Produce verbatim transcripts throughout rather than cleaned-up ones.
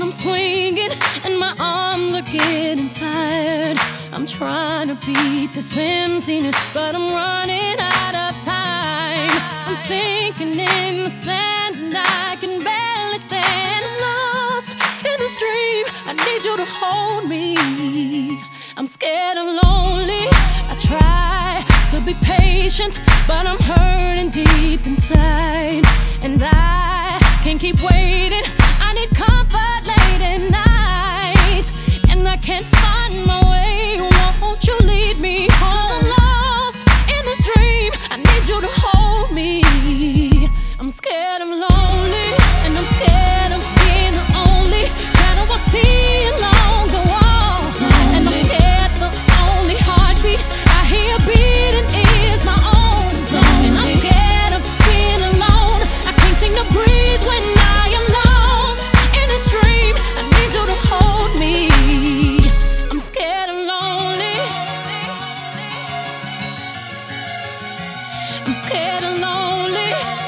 and I'm swinging, and my arms are getting tired. I'm trying to beat this emptiness, but I'm running out of time. I'm sinking in the sand, and I can barely stand. I'm lost in this dream. I need you to hold me. I'm scared and lonely. I try to be patient, but I'm hurting deep inside, and I can't keep waiting. I need comfort late at night, and I can't find my way. Won't you lead me home? 'Cause I'm lost in this dream. I need you to hold me. I'm scared, I'm lonely, and I'm scared of being the only shadow I see along the wall. And I'm scared the only heartbeat I hear beating is my own. And I'm scared of being alone. I can't seem to breathe when I am lost in this dream. I need you to hold me. I'm scared and lonely. I'm scared and lonely.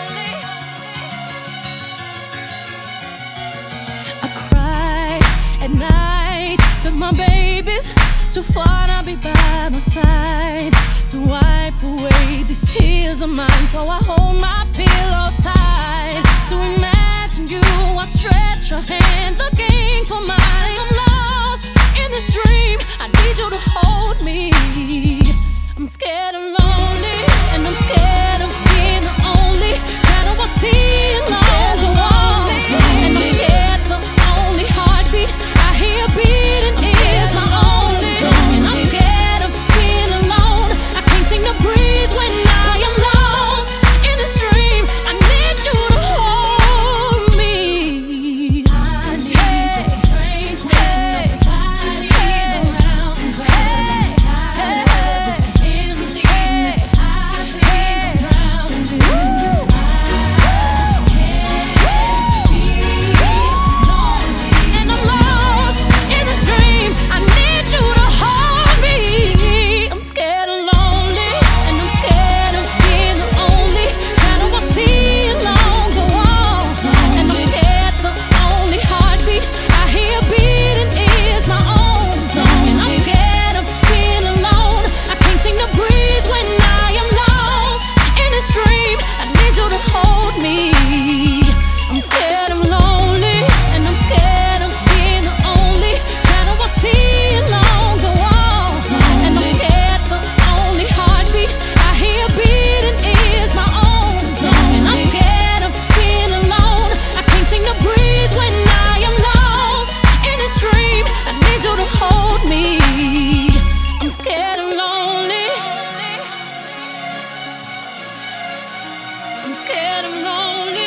I cry at night 'cause my baby's too far to be by my side to wipe away these tears of mine. So I hold my pillow tight to imagine you. I stretch your hand looking for mine. I'm lost in this dream. I need you to hold me. I'm scared and lonely, and I'm scared of being the only shadow I see along the wall. And I'm scared the only heartbeat I hear beating is my own. And I'm scared of being alone. I can't seem to breathe when I am lost in this dream. I need you to hold me. I need you to train when nobody's around. 'Cause I'm tired of this emptiness. I think I'm drowning. I can't be lonely. And I'm lost in this dream. I need you to hold me. I'm scared and lonely, and I'm scared of being the only shadow I see along the wall. And I'm scared the only heartbeat I hear beating is my own. And I'm scared of being alone. I can't seem to breathe when I am lost in this dream. I need you to hold me. I'm scared, I'm lonely, and I'm scared of being the only shadow I see along the wall. And I'm scared the only heartbeat I hear beating is my own. And I'm scared of being alone. I can't seem to breathe when I am lost in this dream. I need you to hold me. I'm scared and lonely. I'm scared and lonely.